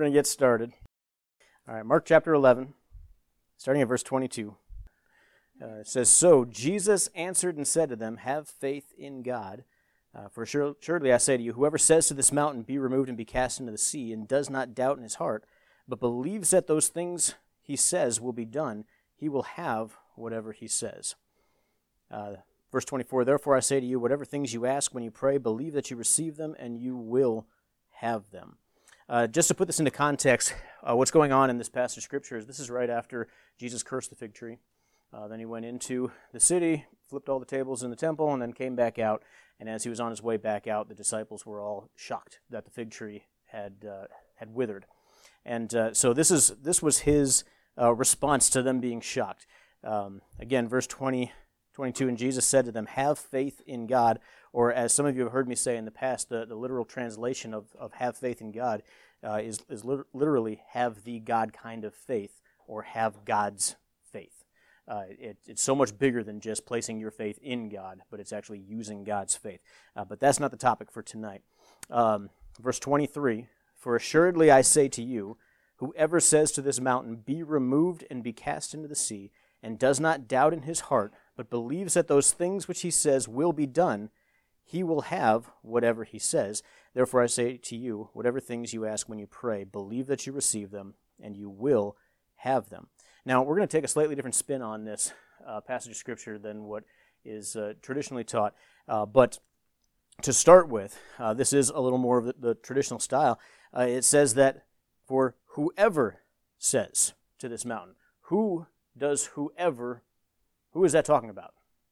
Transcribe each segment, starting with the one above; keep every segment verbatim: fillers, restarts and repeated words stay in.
going to get started. All right, Mark chapter eleven, starting at verse twenty-two. Uh, it says, "So Jesus answered and said to them, 'Have faith in God. Uh, for sure, surely I say to you, whoever says to this mountain, be removed and be cast into the sea, and does not doubt in his heart, but believes that those things he says will be done, he will have whatever he says.'" Uh, verse twenty-four, "Therefore I say to you, whatever things you ask when you pray, believe that you receive them, and you will have them." Uh, just to put this into context, uh, what's going on in this passage of Scripture is this is right after Jesus cursed the fig tree. Uh, then he went into the city, flipped all the tables in the temple, and then came back out. And as he was on his way back out, the disciples were all shocked that the fig tree had uh, had withered. And uh, so this is this was his uh, response to them being shocked. Um, again, verse twenty, twenty-two, "And Jesus said to them, 'Have faith in God,'" or as some of you have heard me say in the past, the, the literal translation of, of "have faith in God" uh, is, is literally "have the God kind of faith," or "have God's faith." Uh, it, it's so much bigger than just placing your faith in God, but it's actually using God's faith. Uh, but that's not the topic for tonight. Um, verse twenty-three, "For assuredly I say to you, whoever says to this mountain, be removed and be cast into the sea, and does not doubt in his heart, but believes that those things which he says will be done, he will have whatever he says. Therefore I say to you, whatever things you ask when you pray, believe that you receive them, and you will have them." Now, we're going to take a slightly different spin on this uh, passage of Scripture than what is uh, traditionally taught. Uh, but to start with, uh, this is a little more of the, the traditional style. Uh, it says that for whoever says to this mountain. Who does whoever, who is that talking about?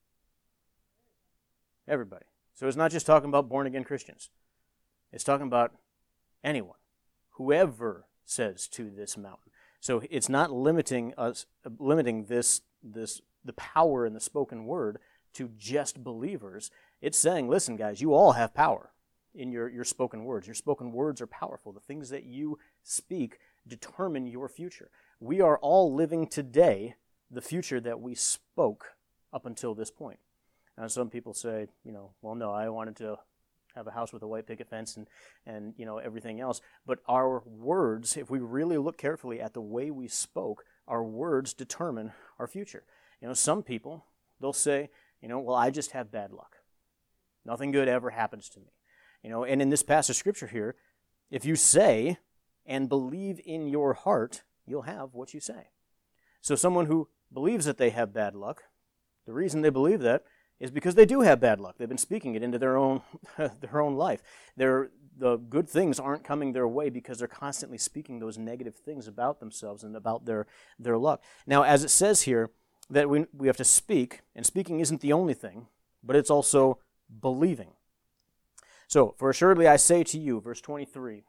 Everybody. So it's not just talking about born-again Christians. It's talking about anyone. Whoever says to this mountain. So it's not limiting us, limiting this, this, the power in the spoken word to just believers. It's saying, listen, guys, you all have power in your, your spoken words. Your spoken words are powerful. The things that you speak determine your future. We are all living today the future that we spoke up until this point. Now, some people say, you know, well, no, I wanted to have a house with a white picket fence and, and you know, everything else. But our words, if we really look carefully at the way we spoke, our words determine our future. You know, some people, they'll say, you know, well, I just have bad luck. Nothing good ever happens to me. You know, and in this passage of Scripture here, if you say and believe in your heart, you'll have what you say. So someone who believes that they have bad luck, the reason they believe that is because they do have bad luck. They've been speaking it into their own their own life. They're, the good things aren't coming their way because they're constantly speaking those negative things about themselves and about their, their luck. Now, as it says here, that we, we have to speak, and speaking isn't the only thing, but it's also believing. So, "For assuredly I say to you," verse twenty-three,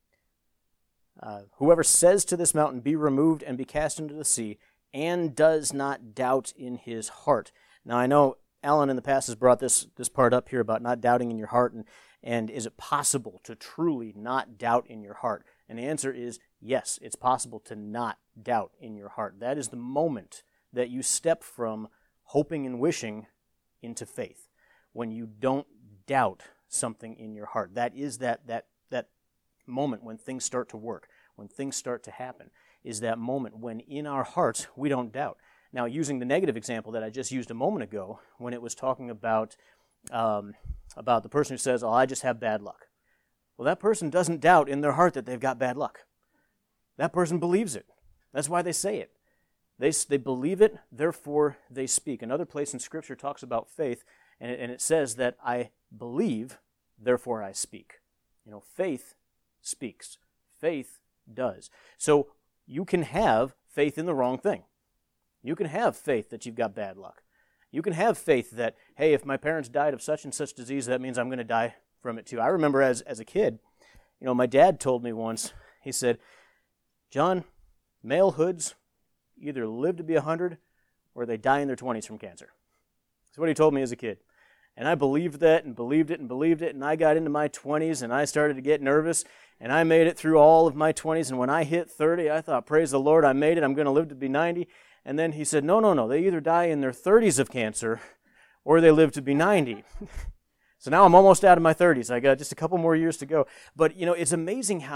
uh, "whoever says to this mountain, be removed and be cast into the sea, and does not doubt in his heart." Now, I know Alan in the past has brought this, this part up here about not doubting in your heart, and, and is it possible to truly not doubt in your heart? And the answer is yes, it's possible to not doubt in your heart. That is the moment that you step from hoping and wishing into faith, when you don't doubt something in your heart. That is that, that, that moment when things start to work, when things start to happen, is that moment when in our hearts we don't doubt. Now, using the negative example that I just used a moment ago, when it was talking about um, about the person who says, "Oh, I just have bad luck." Well, that person doesn't doubt in their heart that they've got bad luck. That person believes it. That's why they say it. They they believe it, therefore they speak. Another place in Scripture talks about faith, and it, and it says that I believe, therefore I speak. You know, faith speaks. Faith does. So you can have faith in the wrong thing. You can have faith that you've got bad luck. You can have faith that, hey, if my parents died of such and such disease, that means I'm going to die from it too. I remember as, as a kid, you know, my dad told me once, he said, "John, male hoods either live to be one hundred or they die in their twenties from cancer." That's what he told me as a kid. And I believed that and believed it and believed it, and I got into my twenties and I started to get nervous, and I made it through all of my twenties, and when I hit thirty, I thought, praise the Lord, I made it, I'm going to live to be ninety. And then he said, no, no, no, they either die in their thirties of cancer or they live to be ninety. So now I'm almost out of my thirties. I got just a couple more years to go. But, you know, it's amazing how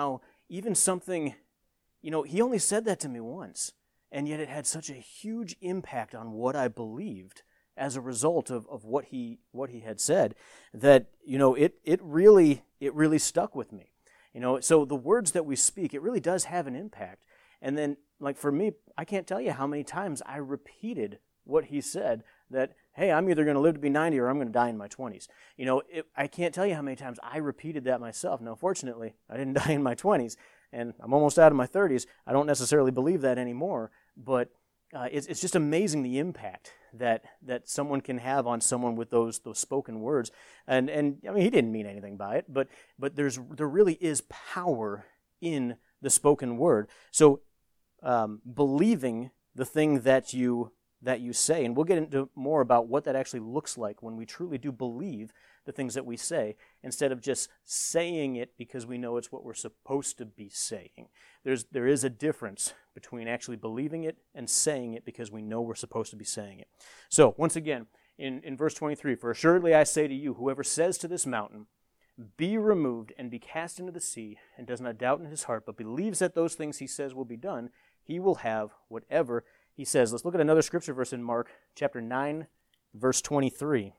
even something, you know, he only said that to me once, and yet it had such a huge impact on what I believed as a result of, of what he what he had said, that, you know, it it really it really stuck with me. You know, so the words that we speak, it really does have an impact. And then, like for me, I can't tell you how many times I repeated what he said, that, hey, I'm either going to live to be ninety or I'm going to die in my twenties. You know, it, I can't tell you how many times I repeated that myself. Now, fortunately, I didn't die in my twenties, and I'm almost out of my thirties. I don't necessarily believe that anymore, but uh, it's, it's just amazing the impact that that someone can have on someone with those those spoken words. And and I mean, he didn't mean anything by it, but but there's there really is power in the spoken word. So um, believing the thing that you that you say, and we'll get into more about what that actually looks like when we truly do believe the things that we say, instead of just saying it because we know it's what we're supposed to be saying. There's there is a difference between actually believing it and saying it because we know we're supposed to be saying it. So, once again, in, in verse twenty-three, for assuredly I say to you, whoever says to this mountain, be removed and be cast into the sea, and does not doubt in his heart, but believes that those things he says will be done, he will have whatever he says. Let's look at another scripture verse in Mark chapter nine, verse twenty-three.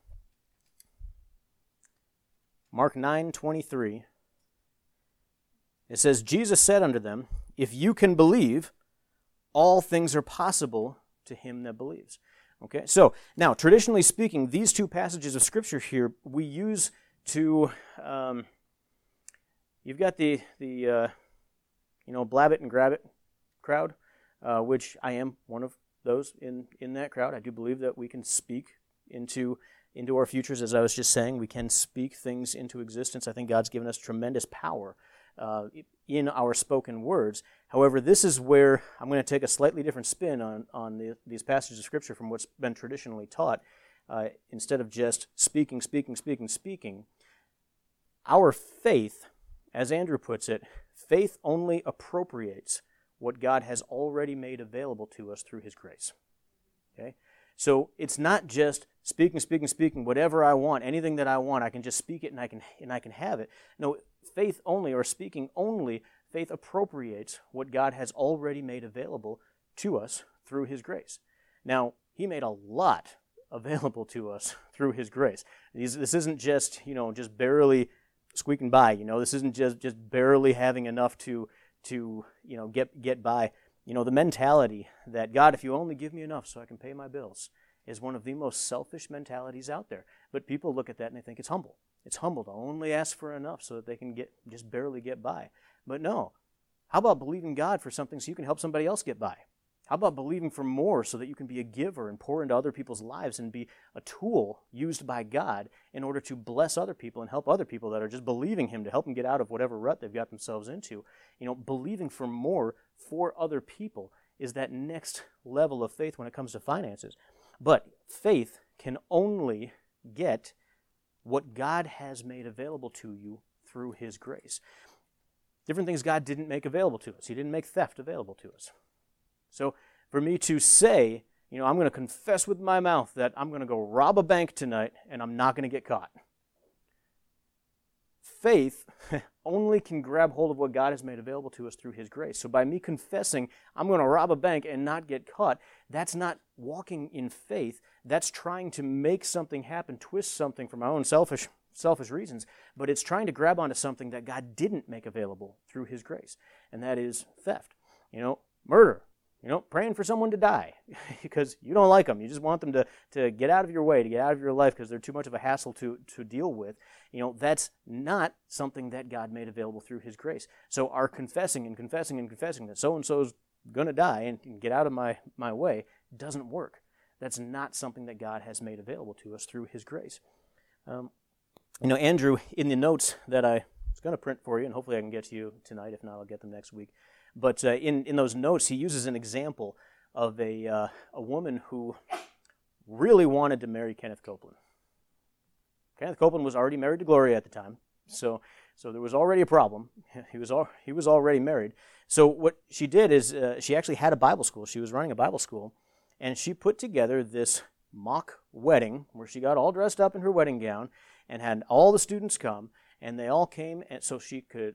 Mark nine, twenty-three. It says, Jesus said unto them, if you can believe, all things are possible to him that believes. Okay, so now, traditionally speaking, these two passages of Scripture here we use to, um, you've got the, the uh, you know, blab it and grab it crowd, uh, which I am one of those in, in that crowd. I do believe that we can speak into into our futures, as I was just saying. We can speak things into existence. I think God's given us tremendous power uh, in our spoken words. However, this is where I'm going to take a slightly different spin on, on the, these passages of Scripture from what's been traditionally taught. Uh, instead of just speaking, speaking, speaking, speaking, our faith, as Andrew puts it, faith only appropriates what God has already made available to us through his grace. Okay? So it's not just speaking, speaking, speaking, whatever I want, anything that I want, I can just speak it and I can and I can have it. No, faith only, or speaking only, faith appropriates what God has already made available to us through his grace. Now, he made a lot available to us through his grace. These, this isn't just, you know, just barely squeaking by, you know, this isn't just, just barely having enough to, to, you know, get get by. You know, the mentality that, God, if you only give me enough so I can pay my bills, is one of the most selfish mentalities out there. But people look at that and they think it's humble. It's humble to only ask for enough so that they can get just barely get by. But no. How about believing God for something so you can help somebody else get by? How about believing for more so that you can be a giver and pour into other people's lives and be a tool used by God in order to bless other people and help other people that are just believing him to help them get out of whatever rut they've got themselves into? You know, believing for more for other people is that next level of faith when it comes to finances. But faith can only get what God has made available to you through his grace. Different things God didn't make available to us. He didn't make theft available to us. So for me to say, you know, I'm going to confess with my mouth that I'm going to go rob a bank tonight and I'm not going to get caught. Faith only can grab hold of what God has made available to us through his grace. So by me confessing I'm going to rob a bank and not get caught, that's not walking in faith. That's trying to make something happen, twist something for my own selfish selfish reasons, but it's trying to grab onto something that God didn't make available through his grace, and that is theft. You know, murder. You know, praying for someone to die because you don't like them. You just want them to, to get out of your way, to get out of your life because they're too much of a hassle to, to deal with. You know, that's not something that God made available through his grace. So our confessing and confessing and confessing that so-and-so's going to die and, and get out of my, my way doesn't work. That's not something that God has made available to us through his grace. Um, you know, Andrew, in the notes that I was going to print for you, and hopefully I can get to you tonight. If not, I'll get them next week. But uh, in, in those notes, he uses an example of a uh, a woman who really wanted to marry Kenneth Copeland. Kenneth Copeland was already married to Gloria at the time, so so there was already a problem. He was al- he was already married. So what she did is uh, she actually had a Bible school. She was running a Bible school, and she put together this mock wedding where she got all dressed up in her wedding gown and had all the students come, and they all came and so she could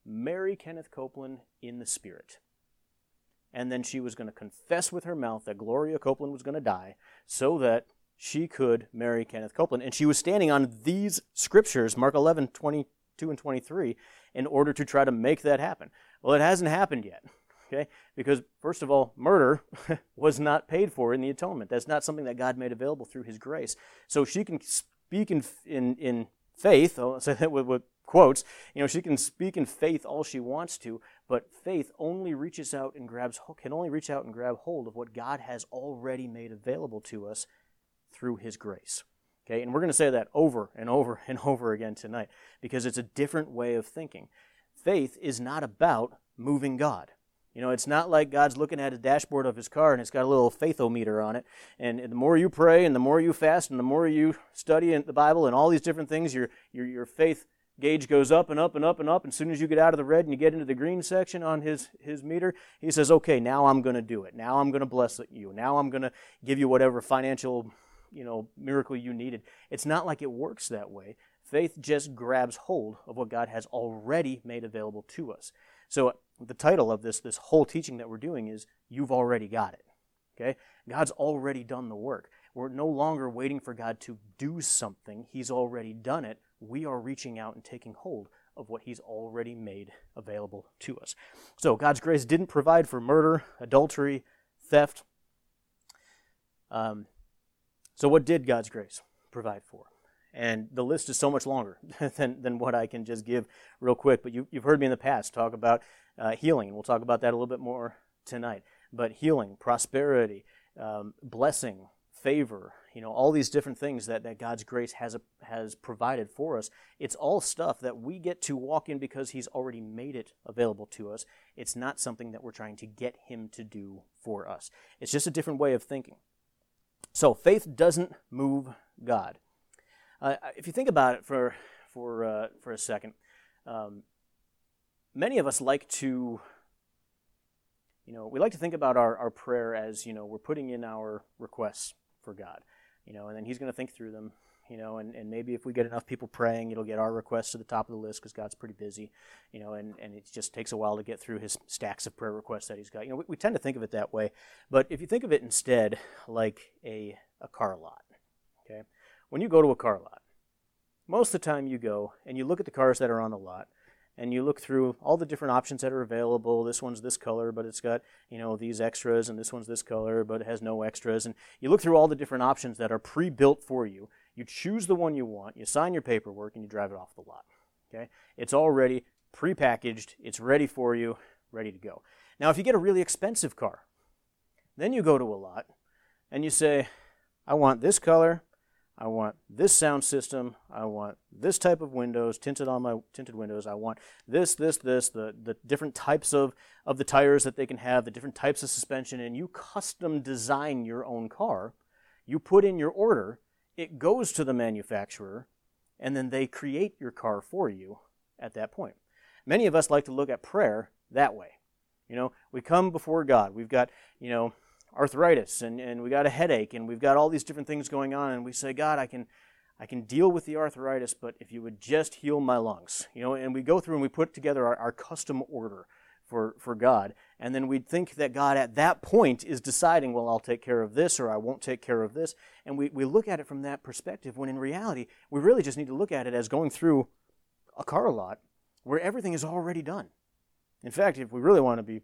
marry Kenneth Copeland in the Spirit. And then she was going to confess with her mouth that Gloria Copeland was going to die so that she could marry Kenneth Copeland. And she was standing on these scriptures, Mark eleven, twenty-two and twenty-three, in order to try to make that happen. Well, it hasn't happened yet, okay? Because, first of all, murder was not paid for in the atonement. That's not something that God made available through his grace. So she can speak in in, in faith, I'll say that with, with quotes, you know, she can speak in faith all she wants to, but faith only reaches out and grabs, can only reach out and grab hold of what God has already made available to us through his grace. Okay, and we're going to say that over and over and over again tonight because it's a different way of thinking. Faith is not about moving God. You know, it's not like God's looking at a dashboard of his car and it's got a little faithometer on it. And the more you pray and the more you fast and the more you study in the Bible and all these different things, your your your faith gauge goes up and up and up and up. And as soon as you get out of the red and you get into the green section on his, his meter, he says, okay, now I'm going to do it. Now I'm going to bless you. Now I'm going to give you whatever financial, you know, miracle you needed. It's not like it works that way. Faith just grabs hold of what God has already made available to us. So the title of this, this whole teaching that we're doing is, You've Already Got It. Okay? God's already done the work. We're no longer waiting for God to do something. He's already done it. We are reaching out and taking hold of what he's already made available to us. So God's grace didn't provide for murder, adultery, theft. Um, so what did God's grace provide for? And the list is so much longer than, than what I can just give real quick. But you, you've heard me in the past talk about uh, healing, and we'll talk about that a little bit more tonight. But healing, prosperity, um, blessing, favor, you know, all these different things that, that God's grace has a, has provided for us. It's all stuff that we get to walk in because he's already made it available to us. It's not something that we're trying to get him to do for us. It's just a different way of thinking. So faith doesn't move God. Uh, if you think about it for for uh, for a second, um, many of us like to, you know, we like to think about our, our prayer as, you know, we're putting in our requests for God, you know, and then he's going to think through them, you know, and, and maybe if we get enough people praying, it'll get our requests to the top of the list because God's pretty busy, you know, and, and it just takes a while to get through his stacks of prayer requests that he's got. You know, we, we tend to think of it that way, but if you think of it instead like a, a car lot, okay, when you go to a car lot, most of the time you go and you look at the cars that are on the lot and you look through all the different options that are available. This one's this color, but it's got, you know, these extras, and this one's this color, but it has no extras. And you look through all the different options that are pre-built for you. You choose the one you want, you sign your paperwork, and you drive it off the lot. Okay? It's already pre-packaged, it's ready for you, ready to go. Now, if you get a really expensive car, then you go to a lot and you say, I want this color, I want this sound system, I want this type of windows, tinted on my tinted windows, I want this, this, this, the, the different types of, of the tires that they can have, the different types of suspension, and you custom design your own car. You put in your order, it goes to the manufacturer, and then they create your car for you at that point. Many of us like to look at prayer that way. You know, we come before God, we've got, you know, arthritis, and, and we got a headache, and we've got all these different things going on, and we say, God, I can I can deal with the arthritis, but if you would just heal my lungs. You know, and we go through and we put together our, our custom order for, for God, and then we'd think that God at that point is deciding, well, I'll take care of this, or I won't take care of this, and we, we look at it from that perspective, when in reality, we really just need to look at it as going through a car lot where everything is already done. In fact, if we really want to be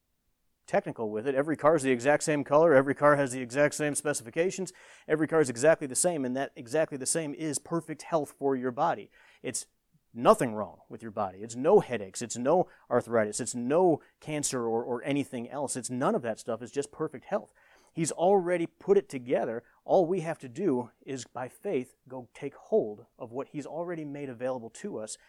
technical with it, every car is the exact same color, every car has the exact same specifications, every car is exactly the same, and that exactly the same is perfect health for your body. It's nothing wrong with your body. It's no headaches, it's no arthritis, it's no cancer or, or anything else. It's none of that stuff. It's just perfect health. He's already put it together. All we have to do is, by faith, go take hold of what he's already made available to us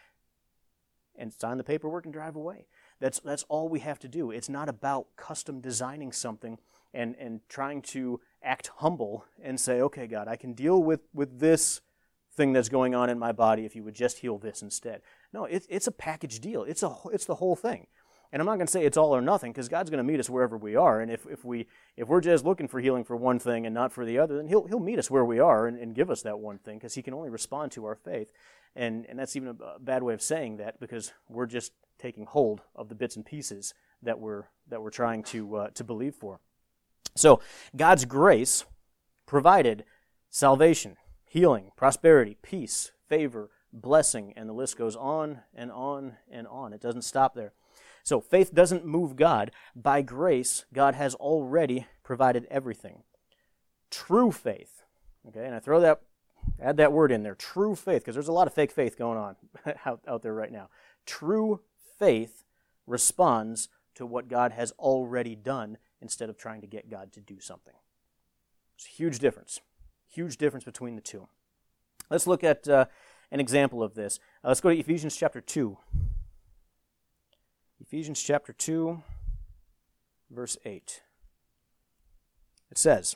and sign the paperwork and drive away. That's that's all we have to do. It's not about custom designing something and, and trying to act humble and say, okay, God, I can deal with, with this thing that's going on in my body if you would just heal this instead. No, it, it's a package deal. It's a it's the whole thing. And I'm not going to say it's all or nothing, because God's going to meet us wherever we are. And if, if, we, if we're just looking for healing for one thing and not for the other, then he'll, he'll meet us where we are and, and give us that one thing, because he can only respond to our faith. And, and that's even a bad way of saying that, because we're just taking hold of the bits and pieces that we're, that we're trying to, uh, to believe for. So God's grace provided salvation, healing, prosperity, peace, favor, blessing, and the list goes on and on and on. It doesn't stop there. So faith doesn't move God. By grace, God has already provided everything. True faith, okay, and I throw that, add that word in there, true faith, because there's a lot of fake faith going on out, out there right now. True faith responds to what God has already done instead of trying to get God to do something. It's a huge difference. Huge difference between the two. Let's look at uh, an example of this. Uh, let's go to Ephesians chapter two. Ephesians chapter two, verse eight. It says,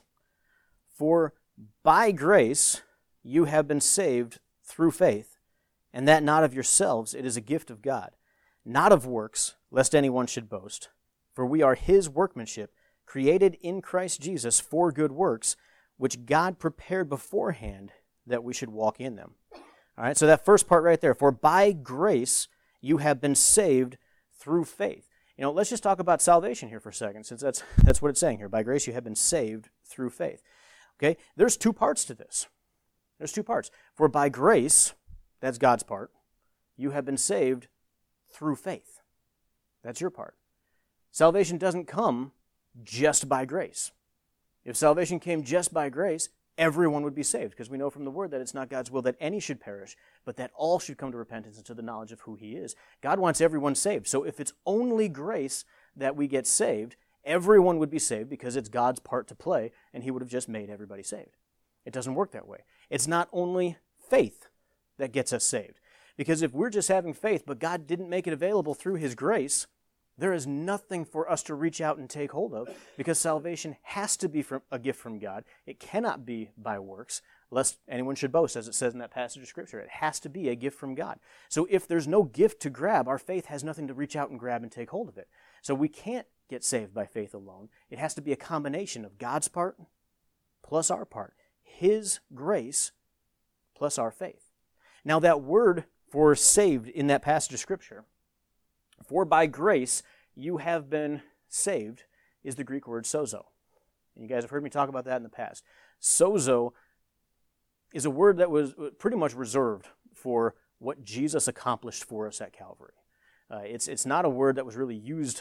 "For by grace you have been saved through faith, and that not of yourselves, it is a gift of God, not of works, lest anyone should boast. For we are his workmanship, created in Christ Jesus for good works, which God prepared beforehand that we should walk in them." All right, so that first part right there, for by grace you have been saved through faith. You know, let's just talk about salvation here for a second, since that's that's what it's saying here. By grace you have been saved through faith. Okay, there's two parts to this. There's two parts. For by grace, that's God's part, you have been saved through faith. That's your part. Salvation doesn't come just by grace. If salvation came just by grace, everyone would be saved, because we know from the Word that it's not God's will that any should perish, but that all should come to repentance and to the knowledge of who He is. God wants everyone saved. So if it's only grace that we get saved, everyone would be saved because it's God's part to play, and He would have just made everybody saved. It doesn't work that way. It's not only faith that gets us saved, because if we're just having faith, but God didn't make it available through His grace, there is nothing for us to reach out and take hold of, because salvation has to be from a gift from God. It cannot be by works, lest anyone should boast, as it says in that passage of Scripture. It has to be a gift from God. So if there's no gift to grab, our faith has nothing to reach out and grab and take hold of it. So we can't get saved by faith alone. It has to be a combination of God's part plus our part, His grace plus our faith. Now that word for saved in that passage of Scripture, for by grace you have been saved, is the Greek word sozo. And you guys have heard me talk about that in the past. Sozo is a word that was pretty much reserved for what Jesus accomplished for us at Calvary. Uh, it's, it's not a word that was really used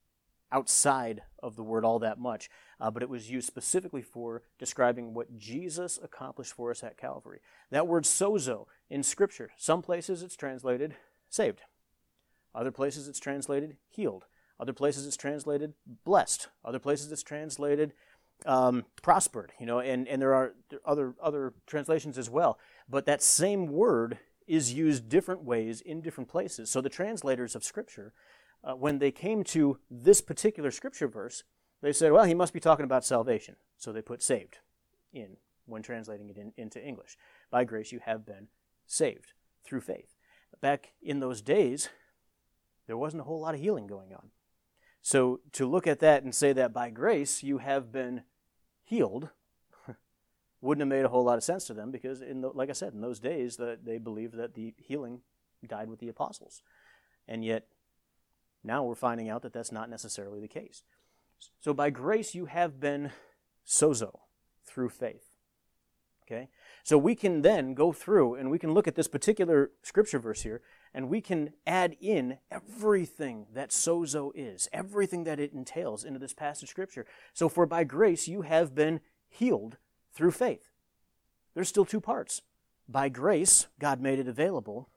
outside of the word all that much, uh, but it was used specifically for describing what Jesus accomplished for us at Calvary. That word sozo in Scripture, some places it's translated saved. Other places it's translated healed. Other places it's translated blessed. Other places it's translated um, prospered. You know, and, and there are other other translations as well. But that same word is used different ways in different places. So the translators of Scripture, uh, when they came to this particular Scripture verse, they said, well, he must be talking about salvation. So they put saved in when translating it in, into English. By grace you have been saved through faith. Back in those days, there wasn't a whole lot of healing going on. So to look at that and say that by grace you have been healed wouldn't have made a whole lot of sense to them, because, in the, like I said, in those days the, they believed that the healing died with the apostles. And yet now we're finding out that that's not necessarily the case. So by grace you have been sozo, through faith. Okay? So we can then go through and we can look at this particular Scripture verse here, and we can add in everything that sozo is, everything that it entails into this passage of Scripture. So for by grace you have been healed through faith. There's still two parts. By grace, God made it available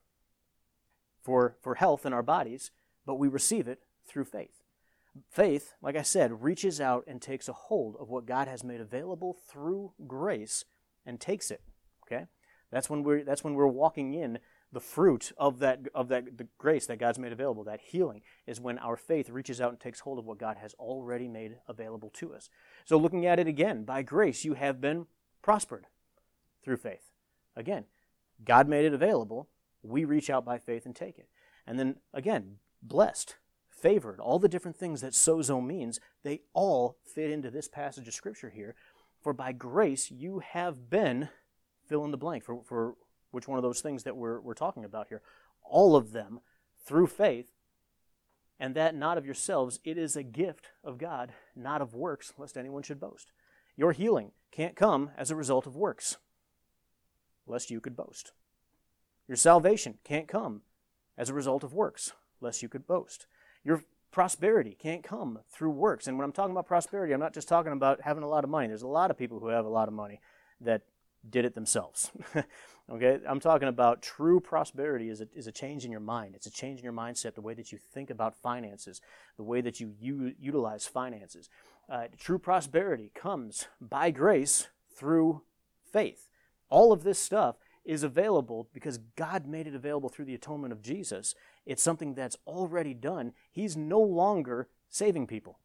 for, for health in our bodies, but we receive it through faith. Faith, like I said, reaches out and takes a hold of what God has made available through grace and takes it. Okay? That's when we're that's when we're walking in the fruit of that of that the grace that God's made available. That healing is when our faith reaches out and takes hold of what God has already made available to us. So looking at it again, by grace you have been prospered through faith. Again, God made it available. We reach out by faith and take it. And then again, blessed. favored, all the different things that sozo means, they all fit into this passage of Scripture here. For by grace you have been, fill in the blank, for, for which one of those things that we're, we're talking about here. All of them through faith, and that not of yourselves, it is a gift of God, not of works, lest anyone should boast. Your healing can't come as a result of works, lest you could boast. Your salvation can't come as a result of works, lest you could boast. Your prosperity can't come through works. And when I'm talking about prosperity, I'm not just talking about having a lot of money. There's a lot of people who have a lot of money that did it themselves. Okay, I'm talking about true prosperity is a, is a change in your mind. It's a change in your mindset, the way that you think about finances, the way that you u- utilize finances. Uh, true prosperity comes by grace through faith. All of this stuff is available because God made it available through the atonement of Jesus. It's something that's already done. He's no longer saving people.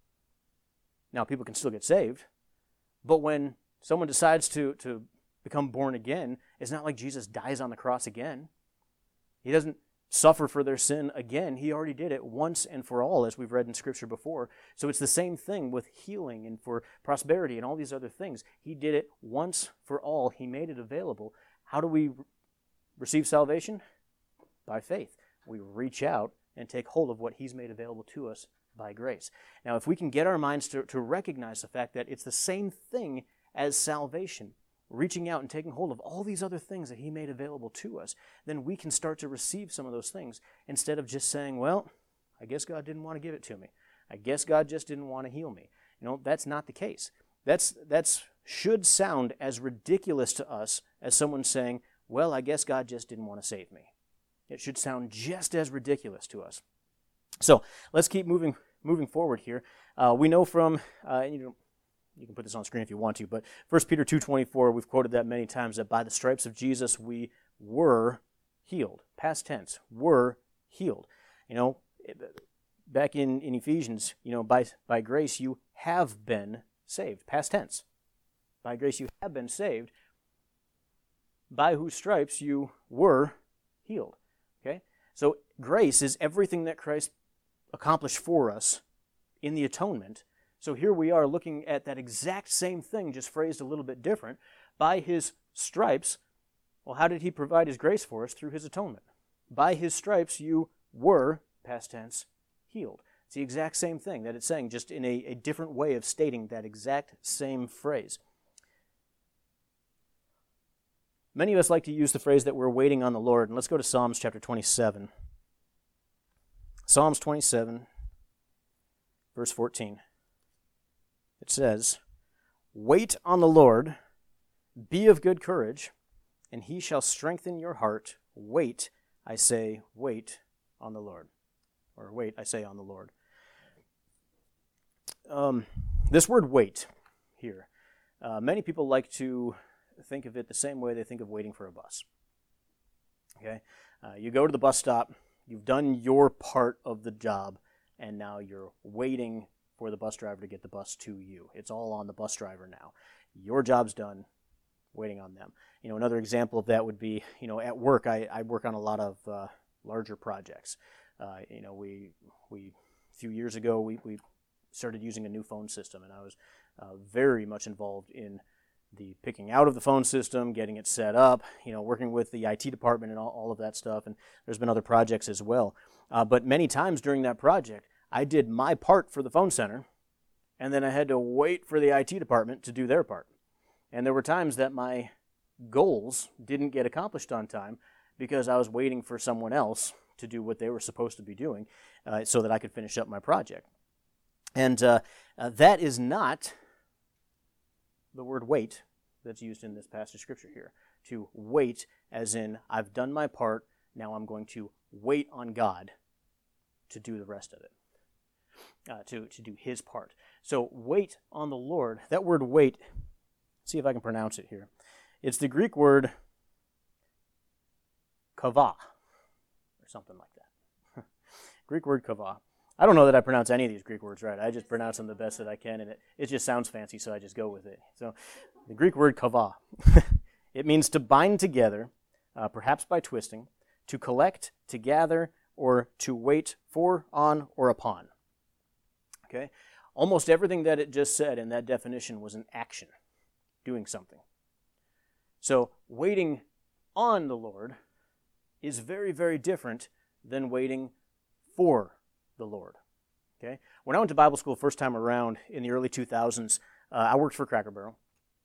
Now, people can still get saved, but when someone decides to, to become born again, it's not like Jesus dies on the cross again. He doesn't suffer for their sin again. He already did it once and for all, as we've read in Scripture before. So it's the same thing with healing and for prosperity and all these other things. He did it once for all. He made it available. How do we receive salvation? By faith. We reach out and take hold of what He's made available to us by grace. Now, if we can get our minds to, to recognize the fact that it's the same thing as salvation, reaching out and taking hold of all these other things that He made available to us, then we can start to receive some of those things instead of just saying, well, I guess God didn't want to give it to me. I guess God just didn't want to heal me. You know, that's not the case. That's that's should sound as ridiculous to us as someone saying, well, I guess God just didn't want to save me. It should sound just as ridiculous to us. So let's keep moving moving forward here. Uh, we know from, uh, you know, you can put this on screen if you want to, but First Peter two twenty-four, we've quoted that many times, that by the stripes of Jesus we were healed. Past tense, were healed. You know, back in, in Ephesians, you know, by, by grace you have been saved. Past tense. By grace you have been saved, by whose stripes you were healed. Okay? So grace is everything that Christ accomplished for us in the atonement. So here we are looking at that exact same thing, just phrased a little bit different. By His stripes, well, how did He provide His grace for us? Through His atonement. By His stripes you were, past tense, healed. It's the exact same thing that it's saying, just in a, a different way of stating that exact same phrase. Many of us like to use the phrase that we're waiting on the Lord, and let's go to Psalms chapter twenty-seven. Psalms twenty-seven, verse fourteen. It says, wait on the Lord, be of good courage, and He shall strengthen your heart. Wait, I say, wait on the Lord. Or wait, I say, on the Lord. Um, this word wait here, uh, many people like to think of it the same way they think of waiting for a bus. Okay, uh, you go to the bus stop, you've done your part of the job, and now you're waiting for the bus driver to get the bus to you. It's all on the bus driver now. Your job's done, waiting on them. You know, another example of that would be, you know, at work, I, I work on a lot of uh, larger projects. Uh, you know, we, we, a few years ago, we, we started using a new phone system, and I was uh, very much involved in the picking out of the phone system, getting it set up, you know, working with the I T department and all, all of that stuff, and there's been other projects as well. Uh, but many times during that project, I did my part for the phone center, and then I had to wait for the I T department to do their part. And there were times that my goals didn't get accomplished on time because I was waiting for someone else to do what they were supposed to be doing uh, so that I could finish up my project. And uh, uh, that is not the word wait that's used in this passage of Scripture here. To wait as in, I've done my part, now I'm going to wait on God to do the rest of it. Uh, to, to do His part. So wait on the Lord. That word wait, let's see if I can pronounce it here. It's the Greek word kavah, or something like that. Greek word kavah. I don't know that I pronounce any of these Greek words right. I just pronounce them the best that I can, and it, it just sounds fancy, so I just go with it. So the Greek word kavah. It means to bind together, uh, perhaps by twisting, to collect, to gather, or to wait for, on, or upon. Okay? Almost everything that it just said in that definition was an action, doing something. So waiting on the Lord is very, very different than waiting for the Lord. Okay? When I went to Bible school first time around in the early two thousands, uh, I worked for Cracker Barrel.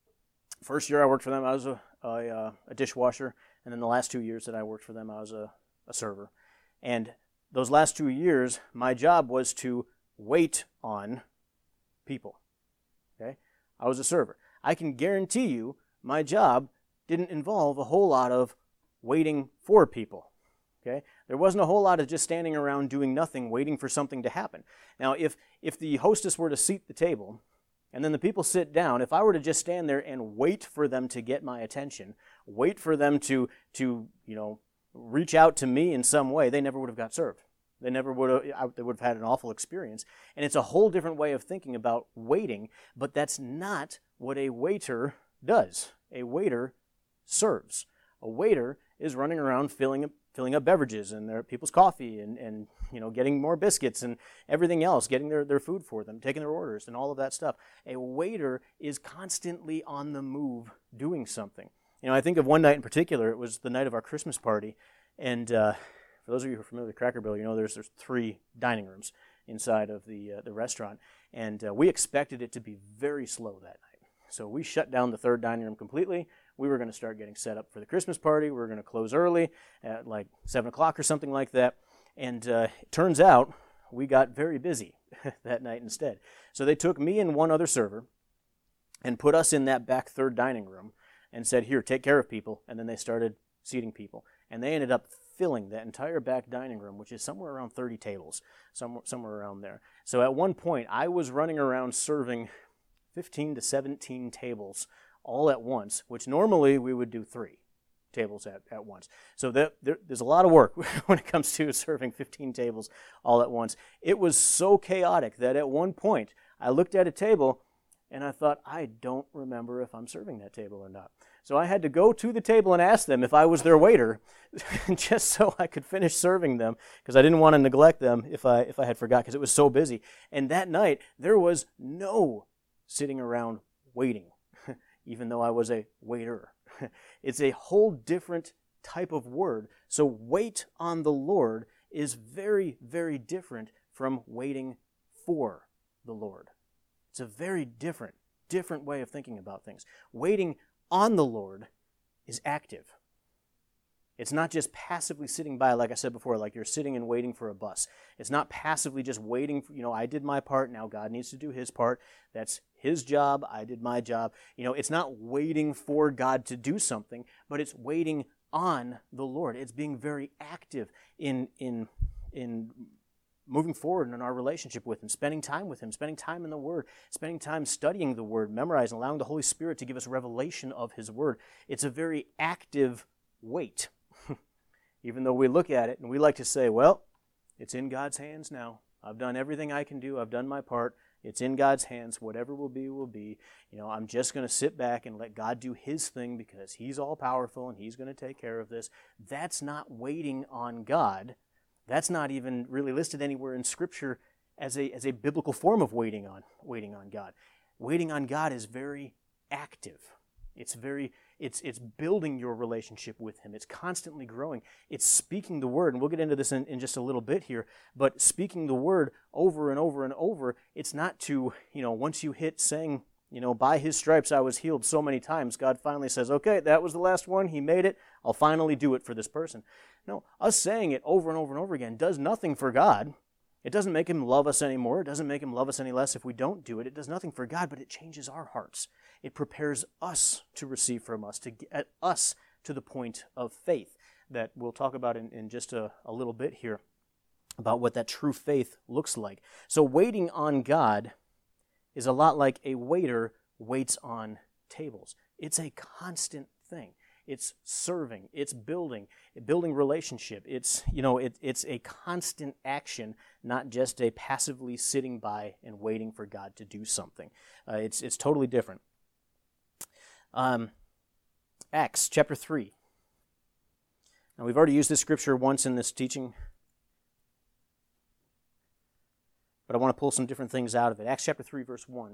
First year I worked for them, I was a, a, a dishwasher, and then the last two years that I worked for them, I was a, a server. And those last two years, my job was to wait on people. Okay? I was a server. I can guarantee you my job didn't involve a whole lot of waiting for people. Okay? There wasn't a whole lot of just standing around doing nothing, waiting for something to happen. Now, if if the hostess were to seat the table, and then the people sit down, if I were to just stand there and wait for them to get my attention, wait for them to, to you know, reach out to me in some way, they never would have got served. They never would have, they would have had an awful experience. And it's a whole different way of thinking about waiting, but that's not what a waiter does. A waiter serves. A waiter is running around filling up, filling up beverages and their people's coffee and, and you know getting more biscuits and everything else, getting their, their food for them, taking their orders and all of that stuff. A waiter is constantly on the move doing something. You know, I think of one night in particular, it was the night of our Christmas party, and uh, for those of you who are familiar with Cracker Barrel, you know there's there's three dining rooms inside of the uh, the restaurant, and uh, we expected it to be very slow that night. So we shut down the third dining room completely. We were going to start getting set up for the Christmas party. We were going to close early at like seven o'clock or something like that. And uh, it turns out we got very busy that night instead. So they took me and one other server and put us in that back third dining room and said, here, take care of people. And then they started seating people. And they ended up filling that entire back dining room, which is somewhere around thirty tables, somewhere, somewhere around there. So at one point, I was running around serving fifteen to seventeen tables all at once, which normally we would do three tables at, at once. So that, there, there's a lot of work when it comes to serving fifteen tables all at once. It was so chaotic that at one point I looked at a table and I thought, I don't remember if I'm serving that table or not. So I had to go to the table and ask them if I was their waiter just so I could finish serving them, because I didn't want to neglect them if I, if I had forgot, because it was so busy. And that night there was no sitting around waiting, even though I was a waiter. It's a whole different type of word. So wait on the Lord is very, very different from waiting for the Lord. It's a very different, different way of thinking about things. Waiting on the Lord is active. It's not just passively sitting by, like I said before, like you're sitting and waiting for a bus. It's not passively just waiting, for, you know, I did my part, now God needs to do his part. That's his job, I did my job. You know, it's not waiting for God to do something, but it's waiting on the Lord. It's being very active in in in moving forward in our relationship with him, spending time with him, spending time in the Word, spending time studying the Word, memorizing, allowing the Holy Spirit to give us revelation of his Word. It's a very active wait. Even though we look at it and we like to say, well, it's in God's hands now. I've done everything I can do. I've done my part. It's in God's hands. Whatever will be, will be. You know, I'm just going to sit back and let God do his thing because he's all powerful and he's going to take care of this. That's not waiting on God. That's not even really listed anywhere in Scripture as a as a biblical form of waiting on waiting on God. Waiting on God is very active. It's very it's it's building your relationship with him. It's constantly growing. It's speaking the word, and we'll get into this in, in just a little bit here, but speaking the word over and over and over, it's not to, you know, once you hit saying, you know, by his stripes I was healed so many times, God finally says, okay, that was the last one, he made it, I'll finally do it for this person. No, us saying it over and over and over again does nothing for God. It doesn't make him love us anymore. It doesn't make him love us any less if we don't do it. It does nothing for God, but it changes our hearts. It prepares us to receive from us, to get us to the point of faith that we'll talk about in, in just a, a little bit here, about what that true faith looks like. So waiting on God is a lot like a waiter waits on tables. It's a constant thing. It's serving, it's building, building relationship. It's, you know, it, it's a constant action, not just a passively sitting by and waiting for God to do something. Uh, it's it's totally different. Um, Acts chapter three. Now we've already used this scripture once in this teaching but I want to pull some different things out of it. Acts chapter three, verse one.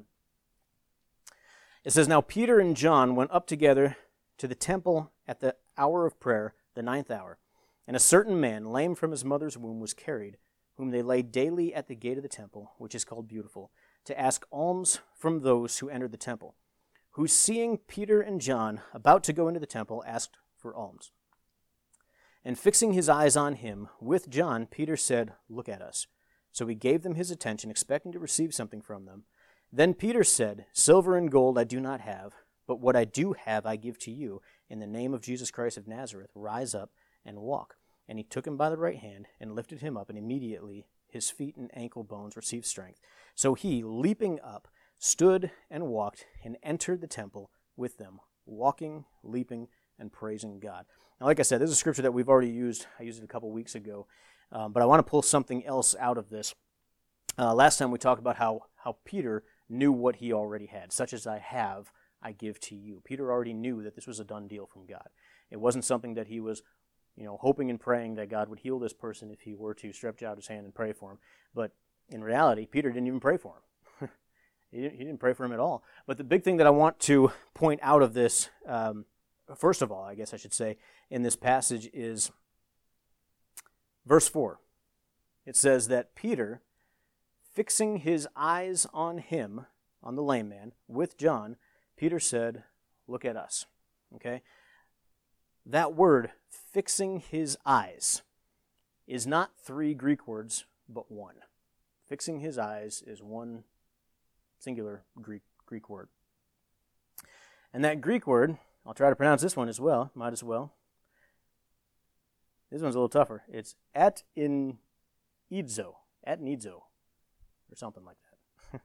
It says, "Now Peter and John went up together to the temple at the hour of prayer, the ninth hour. And a certain man, lame from his mother's womb, was carried, whom they laid daily at the gate of the temple, which is called Beautiful, to ask alms from those who entered the temple, who, seeing Peter and John about to go into the temple, asked for alms. And fixing his eyes on him, with John, Peter said, 'Look at us.' So he gave them his attention, expecting to receive something from them. Then Peter said, 'Silver and gold I do not have, but what I do have I give to you. In the name of Jesus Christ of Nazareth, rise up and walk.' And he took him by the right hand and lifted him up, and immediately his feet and ankle bones received strength. So he, leaping up, stood and walked and entered the temple with them, walking, leaping, and praising God." Now, like I said, this is a scripture that we've already used. I used it a couple weeks ago, um, but I want to pull something else out of this. Uh, last time we talked about how, how Peter knew what he already had. "Such as I have, I give to you." Peter already knew that this was a done deal from God. It wasn't something that he was you know, hoping and praying that God would heal this person if he were to stretch out his hand and pray for him. But in reality, Peter didn't even pray for him. he, didn't, he didn't pray for him at all. But the big thing that I want to point out of this, um, first of all, I guess I should say, in this passage is verse four. It says that Peter, fixing his eyes on him, on the lame man, with John, Peter said, "Look at us." Okay? That word, fixing his eyes, is not three Greek words, but one. Fixing his eyes is one singular Greek Greek word. And that Greek word, I'll try to pronounce this one as well, might as well. This one's a little tougher. It's at in idzo, at nidzo, or something like that.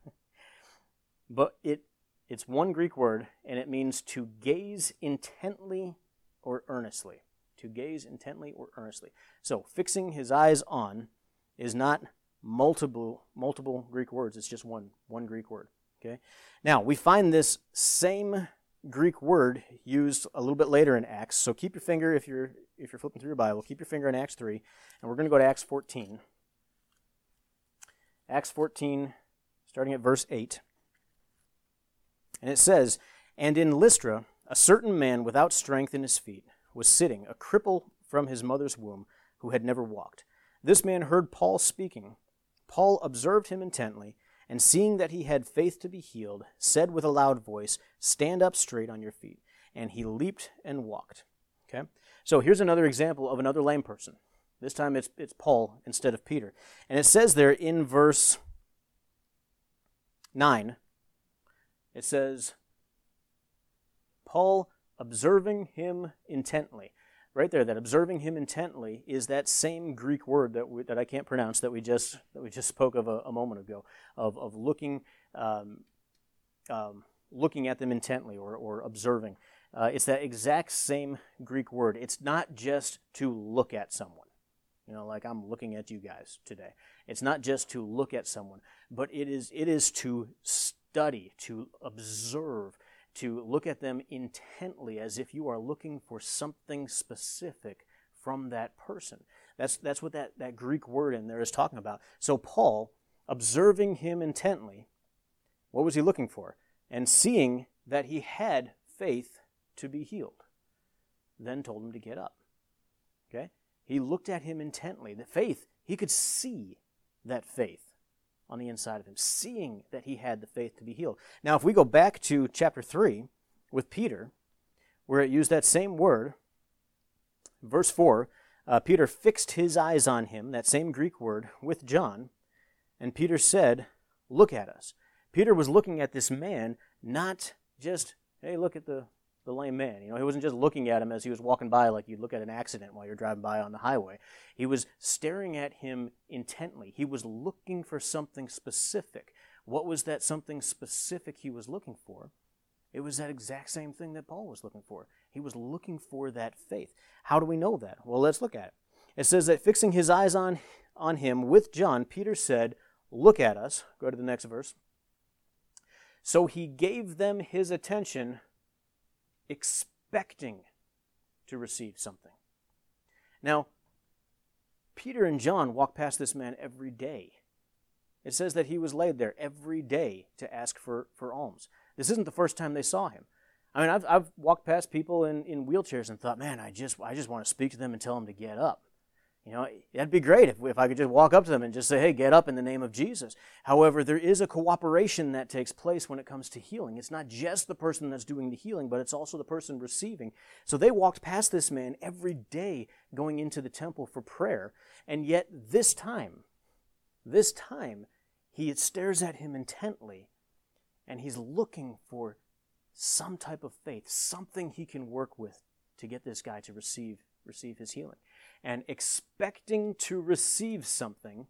But it it's one Greek word, and it means to gaze intently or earnestly. To gaze intently or earnestly. So, fixing his eyes on is not multiple multiple Greek words. It's just one one Greek word. Okay. Now, we find this same Greek word used a little bit later in Acts. So keep your finger, if you're if you're flipping through your Bible, keep your finger in Acts three, and we're going to go to Acts fourteen. Acts fourteen, starting at verse eight. And it says, "And in Lystra, a certain man without strength in his feet was sitting, a cripple from his mother's womb, who had never walked. This man heard Paul speaking. Paul observed him intently, and seeing that he had faith to be healed, said with a loud voice, 'Stand up straight on your feet.' And he leaped and walked." Okay? So here's another example of another lame person. This time it's, it's Paul instead of Peter. And it says there in verse nine, it says, Paul observing him intently. Right there, that observing him intently is that same Greek word that we, that I can't pronounce that we just that we just spoke of a, a moment ago, of of looking um, um, looking at them intently or or observing. Uh, it's that exact same Greek word. It's not just to look at someone, you know, like I'm looking at you guys today. It's not just to look at someone, but it is it is to study, to observe, to look at them intently as if you are looking for something specific from that person. That's that's what that, that Greek word in there is talking about. So Paul, observing him intently, what was he looking for? And seeing that he had faith to be healed, then told him to get up. Okay? He looked at him intently. The faith, he could see that faith on the inside of him, seeing that he had the faith to be healed. Now, if we go back to chapter three with Peter, where it used that same word, verse four, uh, Peter fixed his eyes on him, that same Greek word, with John, and Peter said, "Look at us." Peter was looking at this man, not just, hey, look at the, the lame man. You know, he wasn't just looking at him as he was walking by like you'd look at an accident while you're driving by on the highway. He was staring at him intently. He was looking for something specific. What was that something specific he was looking for? It was that exact same thing that Paul was looking for. He was looking for that faith. How do we know that? Well, let's look at it. It says that fixing his eyes on, on him with John, Peter said, "Look at us." Go to the next verse. "So he gave them his attention, expecting to receive something." Now, Peter and John walk past this man every day. It says that he was laid there every day to ask for, for alms. This isn't the first time they saw him. I mean, I've, I've walked past people in, in wheelchairs and thought, man, I just I just want to speak to them and tell them to get up. You know, that'd be great if, if I could just walk up to them and just say, hey, get up in the name of Jesus. However, there is a cooperation that takes place when it comes to healing. It's not just the person that's doing the healing, but it's also the person receiving. So they walked past this man every day going into the temple for prayer, and yet this time, this time, he stares at him intently, and he's looking for some type of faith, something he can work with to get this guy to receive receive his healing. And expecting to receive something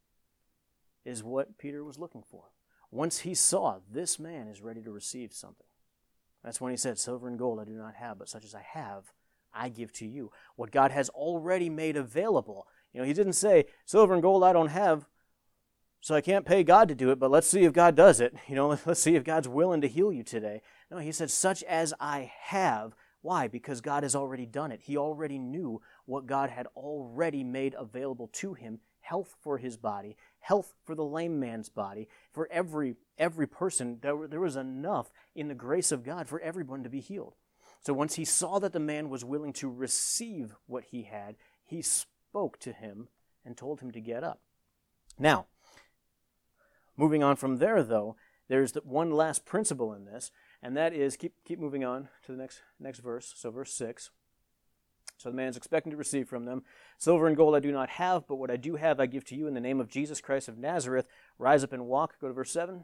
is what Peter was looking for. Once he saw this man is ready to receive something, that's when he said, silver and gold I do not have, but such as I have, I give to you. What God has already made available. You know, he didn't say, silver and gold I don't have, so I can't pay God to do it, but let's see if God does it. You know, let's see if God's willing to heal you today. No, he said, such as I have. Why? Because God has already done it. He already knew what God had already made available to him, health for his body, health for the lame man's body, for every every person. There, there was enough in the grace of God for everyone to be healed. So once he saw that the man was willing to receive what he had, he spoke to him and told him to get up. Now, moving on from there, though, there's the one last principle in this, and that is, keep keep moving on to the next next verse, so verse six. So the man is expecting to receive from them. Silver and gold I do not have, but what I do have I give to you in the name of Jesus Christ of Nazareth. Rise up and walk. Go to verse seven.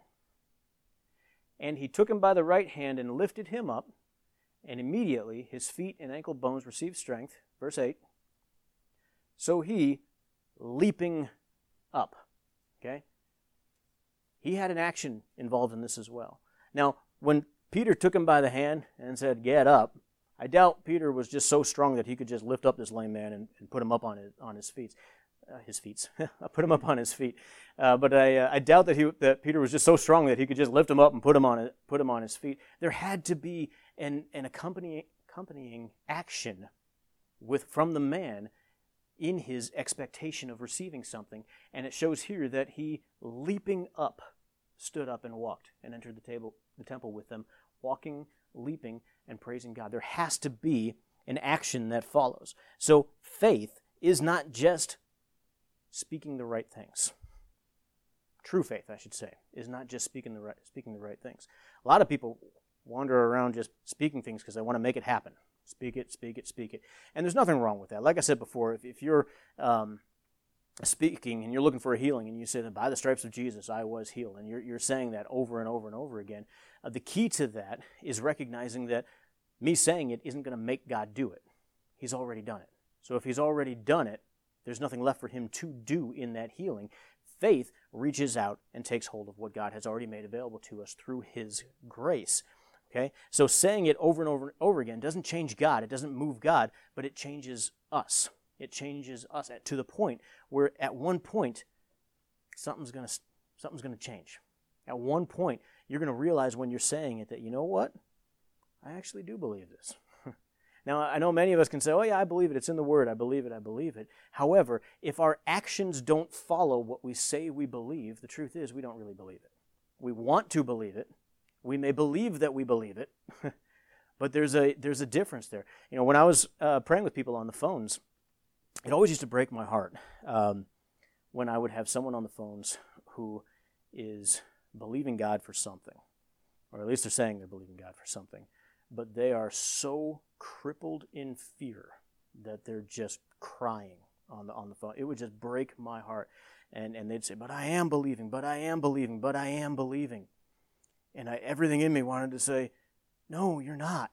And he took him by the right hand and lifted him up, and immediately his feet and ankle bones received strength. Verse eight. So he, leaping up, okay? He had an action involved in this as well. Now, when Peter took him by the hand and said, get up, I doubt Peter was just so strong that he could just lift up this lame man and, and put him up on his on his feet. Uh, his feet. put him up on his feet. Uh, but I uh, I doubt that he that Peter was just so strong that he could just lift him up and put him on it, put him on his feet. There had to be an an accompanying accompanying action with from the man in his expectation of receiving something, and it shows here that he, leaping up, stood up and walked and entered the table the temple with them, walking, leaping, and praising God. There has to be an action that follows. So faith is not just speaking the right things. True faith, I should say, is not just speaking the right speaking the right things. A lot of people wander around just speaking things because they want to make it happen. Speak it, speak it, speak it. And there's nothing wrong with that. Like I said before, if, if you're um, speaking and you're looking for a healing and you say that by the stripes of Jesus I was healed, and you're, you're saying that over and over and over again, uh, the key to that is recognizing that me saying it isn't going to make God do it. He's already done it. So if he's already done it, there's nothing left for him to do in that healing. Faith reaches out and takes hold of what God has already made available to us through his grace. Okay? So saying it over and over and over again doesn't change God. It doesn't move God, but it changes us. It changes us to the point where at one point something's going to something's going to change. At one point you're going to realize when you're saying it that, you know what? I actually do believe this. Now, I know many of us can say, oh yeah, I believe it. It's in the Word. I believe it. I believe it. However, if our actions don't follow what we say we believe, the truth is we don't really believe it. We want to believe it. We may believe that we believe it, but there's a there's a difference there. You know, when I was uh, praying with people on the phones, it always used to break my heart um, when I would have someone on the phones who is believing God for something, or at least they're saying they're believing God for something, but they are so crippled in fear that they're just crying on the on the phone. It would just break my heart, and and they'd say, "But I am believing, but I am believing, but I am believing," and I, everything in me wanted to say, "No, you're not."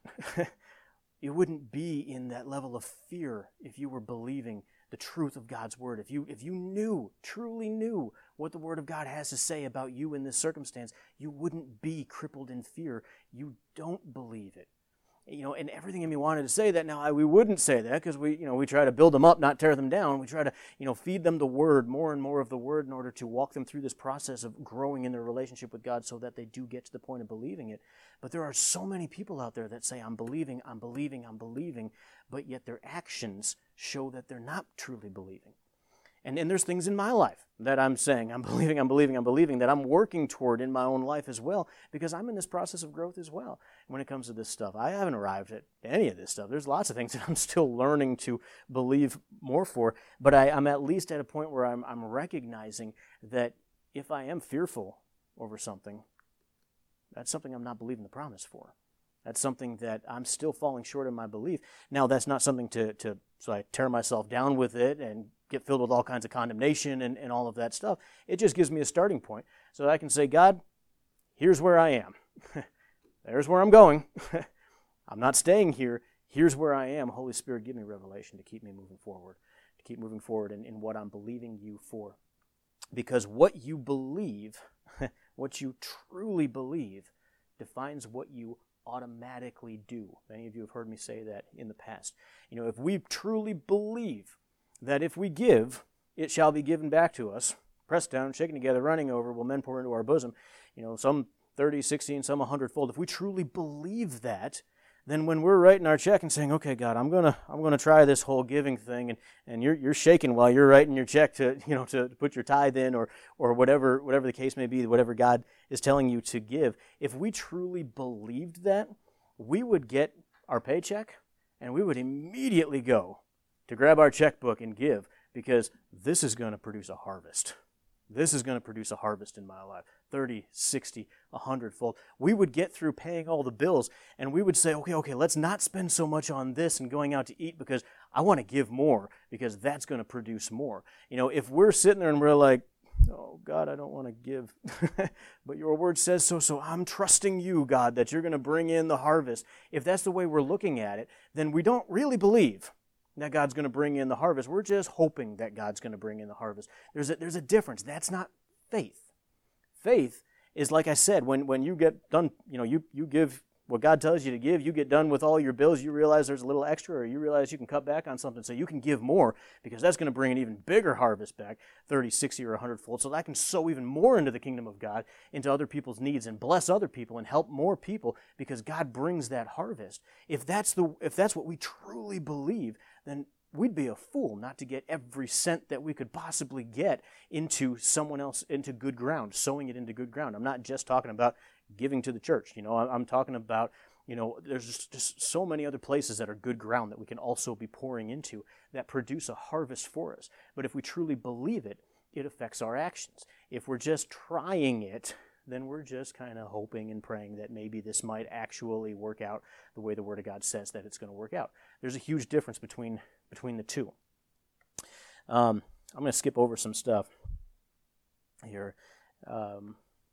You wouldn't be in that level of fear if you were believing the truth of God's Word. If you if you knew, truly knew what the Word of God has to say about you in this circumstance, you wouldn't be crippled in fear. You don't believe it. You know, and everything in me wanted to say that. Now, I, we wouldn't say that because we, you know, we try to build them up, not tear them down. We try to, you know, feed them the Word, more and more of the Word, in order to walk them through this process of growing in their relationship with God so that they do get to the point of believing it. But there are so many people out there that say, I'm believing, I'm believing, I'm believing, but yet their actions show that they're not truly believing. And, and there's things in my life that I'm saying, I'm believing, I'm believing, I'm believing, that I'm working toward in my own life as well, because I'm in this process of growth as well when it comes to this stuff. I haven't arrived at any of this stuff. There's lots of things that I'm still learning to believe more for, but I, I'm at least at a point where I'm, I'm recognizing that if I am fearful over something, that's something I'm not believing the promise for. That's something that I'm still falling short in my belief. Now, that's not something to, to so I tear myself down with it and get filled with all kinds of condemnation and, and all of that stuff. It just gives me a starting point so that I can say, God, here's where I am. There's where I'm going. I'm not staying here. Here's where I am. Holy Spirit, give me revelation to keep me moving forward, to keep moving forward in, in what I'm believing you for. Because what you believe, what you truly believe, defines what you automatically do. Many of you have heard me say that in the past. You know, if we truly believe that if we give, it shall be given back to us, pressed down, shaken together, running over, will men pour into our bosom, you know, some thirty, sixty, and some a hundredfold. If we truly believe that, then when we're writing our check and saying, okay, God, I'm gonna I'm gonna try this whole giving thing, and, and you're you're shaking while you're writing your check to, you know, to put your tithe in, or or whatever whatever the case may be, whatever God is telling you to give. If we truly believed that, we would get our paycheck and we would immediately go to grab our checkbook and give, because this is going to produce a harvest. This is going to produce a harvest in my life, thirty, sixty, a hundredfold. We would get through paying all the bills, and we would say, okay, okay, let's not spend so much on this and going out to eat, because I want to give more, because that's going to produce more. You know, if we're sitting there and we're like, oh, God, I don't want to give, but your word says so, so I'm trusting you, God, that you're going to bring in the harvest. If that's the way we're looking at it, then we don't really believe that God's going to bring in the harvest. We're just hoping that God's going to bring in the harvest. There's a, there's a difference. That's not faith. Faith is, like I said, when, when you get done, you know, you, you give what God tells you to give, you get done with all your bills, you realize there's a little extra, or you realize you can cut back on something so you can give more, because that's going to bring an even bigger harvest back, thirty, sixty, or a hundredfold, so that I can sow even more into the kingdom of God, into other people's needs, and bless other people and help more people, because God brings that harvest. If that's the if that's what we truly believe, then we'd be a fool not to get every cent that we could possibly get into someone else, into good ground, sowing it into good ground. I'm not just talking about giving to the church. You know, I'm talking about, you know, there's just, just so many other places that are good ground that we can also be pouring into that produce a harvest for us. But if we truly believe it, it affects our actions. If we're just trying it, then we're just kind of hoping and praying that maybe this might actually work out the way the Word of God says that it's going to work out. There's a huge difference between between the two. Um, I'm going to skip over some stuff here. Um,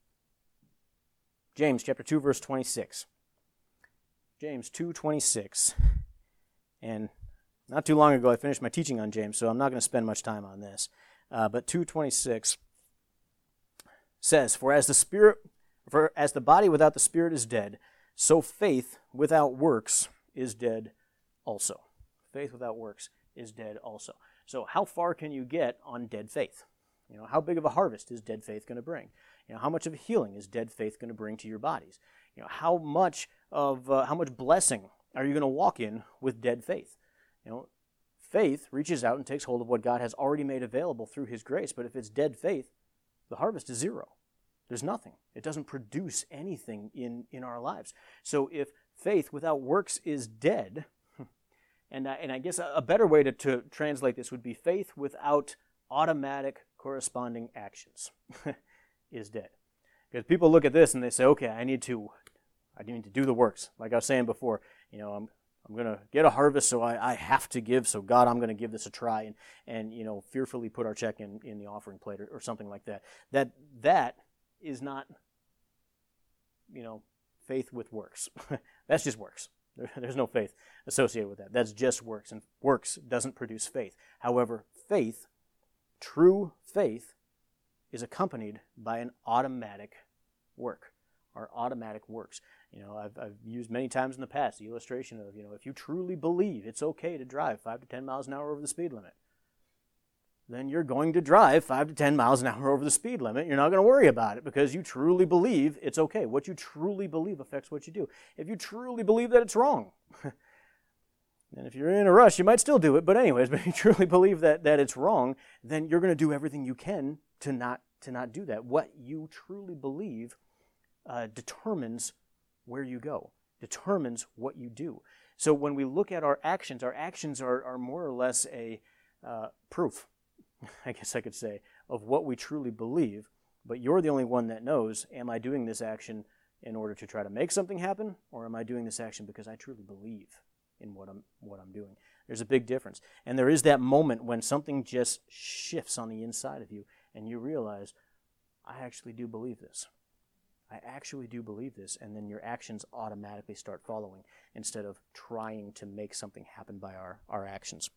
James chapter two, verse twenty-six. James two twenty-six. And not too long ago I finished my teaching on James, so I'm not going to spend much time on this. Uh, but two twenty-six says, For as the spirit, for as the body without the spirit is dead, so faith without works is dead also. Faith without works is dead also. So how far can you get on dead faith? You know, how big of a harvest is dead faith going to bring? You know, how much of a healing is dead faith going to bring to your bodies? You know, how much of uh, how much blessing are you going to walk in with dead faith? You know, faith reaches out and takes hold of what God has already made available through His grace. But if it's dead faith, the harvest is zero. There's nothing. It doesn't produce anything in, in our lives. So if faith without works is dead, and I, and I guess a, a better way to, to translate this would be faith without automatic corresponding actions is dead. Because people look at this and they say, okay, I need to I need to do the works. Like I was saying before, you know, I'm I'm going to get a harvest, so I, I have to give. So God, I'm going to give this a try, and, and you know, fearfully put our check in, in the offering plate, or, or something like that. That that is not, you know, faith with works. That's just works. There, there's no faith associated with that. That's just works, and works doesn't produce faith. However, faith, true faith, is accompanied by an automatic work, or automatic works. You know, I've, I've used many times in the past the illustration of, you know, if you truly believe it's okay to drive five to ten miles an hour over the speed limit, then you're going to drive five to ten miles an hour over the speed limit. You're not going to worry about it because you truly believe it's okay. What you truly believe affects what you do. If you truly believe that it's wrong, And if you're in a rush, you might still do it. But anyways, but if you truly believe that, that it's wrong, then you're going to do everything you can to not to not do that. What you truly believe uh, determines where you go, determines what you do. So when we look at our actions, our actions are, are more or less a uh, proof, I guess I could say, of what we truly believe. But you're the only one that knows, am I doing this action in order to try to make something happen, or am I doing this action because I truly believe in what I'm what I'm doing? There's a big difference. And there is that moment when something just shifts on the inside of you and you realize, I actually do believe this. I actually do believe this. And then your actions automatically start following instead of trying to make something happen by our, our actions.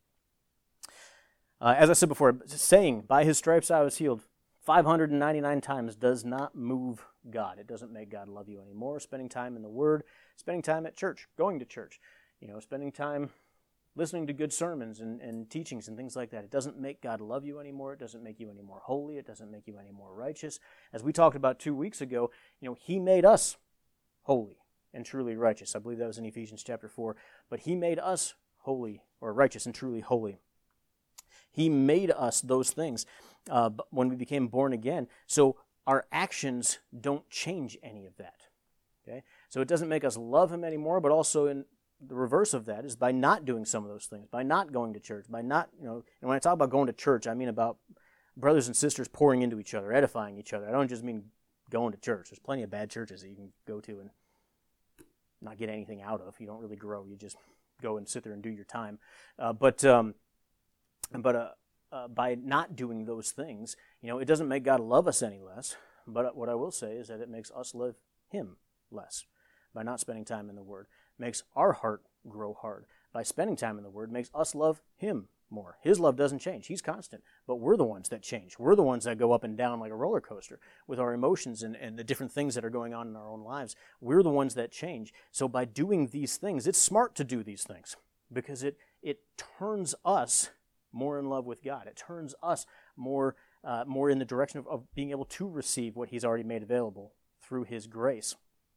Uh, as I said before, saying, by his stripes I was healed, five hundred ninety-nine times does not move God. It doesn't make God love you anymore. Spending time in the Word, spending time at church, going to church, you know, spending time listening to good sermons and, and teachings and things like that. It doesn't make God love you anymore. It doesn't make you any more holy. It doesn't make you any more righteous. As we talked about two weeks ago, you know, He made us holy and truly righteous. I believe that was in Ephesians chapter four. But He made us holy or righteous and truly holy. He made us those things uh, when we became born again. So our actions don't change any of that. Okay? So it doesn't make us love Him anymore, but also in the reverse of that is by not doing some of those things, by not going to church, by not, you know, and when I talk about going to church, I mean about brothers and sisters pouring into each other, edifying each other. I don't just mean going to church. There's plenty of bad churches that you can go to and not get anything out of. You don't really grow. You just go and sit there and do your time. Uh, but um, but uh, uh, by not doing those things, you know, it doesn't make God love us any less. But what I will say is that it makes us love Him less by not spending time in the Word. Makes our heart grow hard. By spending time in the Word, makes us love Him more. His love doesn't change. He's constant. But we're the ones that change. We're the ones that go up and down like a roller coaster with our emotions and, and the different things that are going on in our own lives. We're the ones that change. So by doing these things, it's smart to do these things because it, it turns us more in love with God. It turns us more, uh, more in the direction of, of being able to receive what He's already made available through His grace.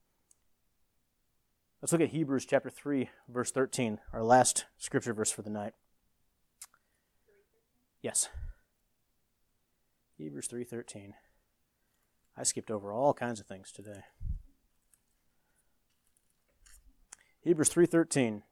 Let's look at Hebrews chapter three, verse thirteen, our last scripture verse for the night. Yes. Hebrews three thirteen. I skipped over all kinds of things today. Hebrews three thirteen.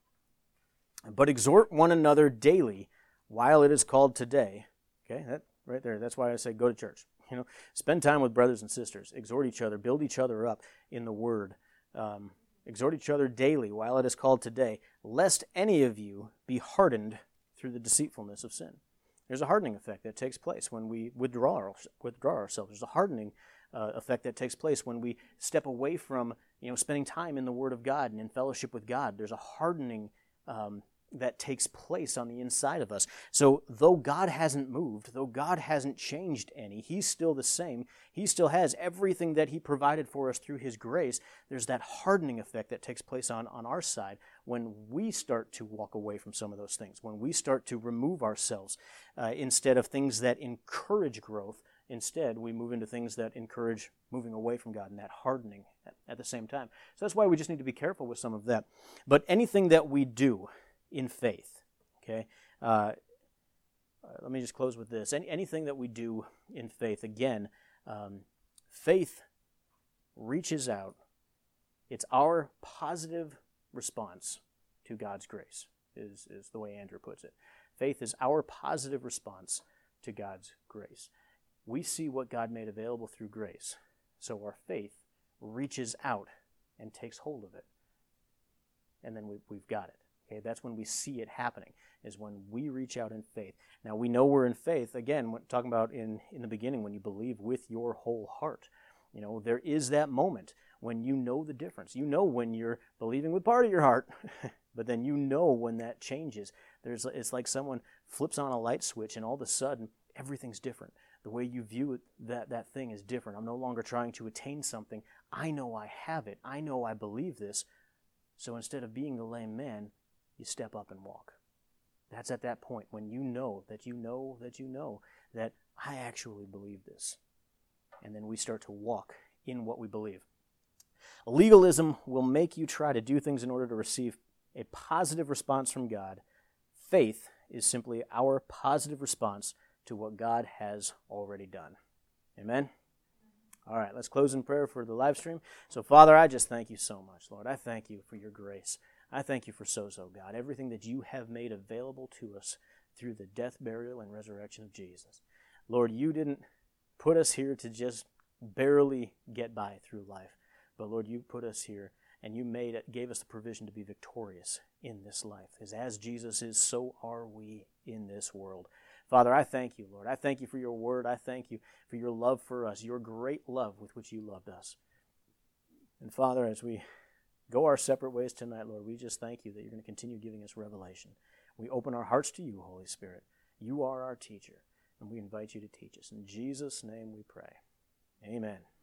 But exhort one another daily while it is called today. Okay, that right there. That's why I say go to church. You know, spend time with brothers and sisters. Exhort each other. Build each other up in the Word. Um, Exhort each other daily while it is called today, lest any of you be hardened through the deceitfulness of sin. There's a hardening effect that takes place when we withdraw, our, withdraw ourselves. There's a hardening uh, effect that takes place when we step away from, you know, spending time in the Word of God and in fellowship with God. There's a hardening um, that takes place on the inside of us. So though God hasn't moved, though God hasn't changed any, He's still the same. He still has everything that He provided for us through His grace. There's that hardening effect that takes place on, on our side when we start to walk away from some of those things, when we start to remove ourselves uh, instead of things that encourage growth. Instead, we move into things that encourage moving away from God and that hardening at, at the same time. So that's why we just need to be careful with some of that. But anything that we do in faith, okay? Uh, let me just close with this. Any, anything that we do in faith, again, um, faith reaches out. It's our positive response to God's grace, is, is the way Andrew puts it. Faith is our positive response to God's grace. We see what God made available through grace, so our faith reaches out and takes hold of it, and then we, we've got it. Okay, that's when we see it happening, is when we reach out in faith. Now, we know we're in faith, again, when, talking about in, in the beginning, when you believe with your whole heart. You know, there is that moment when you know the difference. You know when you're believing with part of your heart, but then you know when that changes. There's, it's like someone flips on a light switch, and all of a sudden, everything's different. The way you view it, that, that thing is different. I'm no longer trying to attain something. I know I have it. I know I believe this. So instead of being the lame man, you step up and walk. That's at that point when you know that you know that you know that I actually believe this. And then we start to walk in what we believe. Legalism will make you try to do things in order to receive a positive response from God. Faith is simply our positive response to what God has already done. Amen? All right, let's close in prayer for the live stream. So, Father, I just thank you so much, Lord. I thank you for your grace. I thank you for Sozo, God, everything that you have made available to us through the death, burial, and resurrection of Jesus. Lord, you didn't put us here to just barely get by through life, but Lord, you put us here and you made it, gave us the provision to be victorious in this life. As, as Jesus is, so are we in this world. Father, I thank you, Lord. I thank you for your word. I thank you for your love for us, your great love with which you loved us. And Father, as we go our separate ways tonight, Lord, we just thank you that you're going to continue giving us revelation. We open our hearts to you, Holy Spirit. You are our teacher, and we invite you to teach us. In Jesus' name we pray. Amen.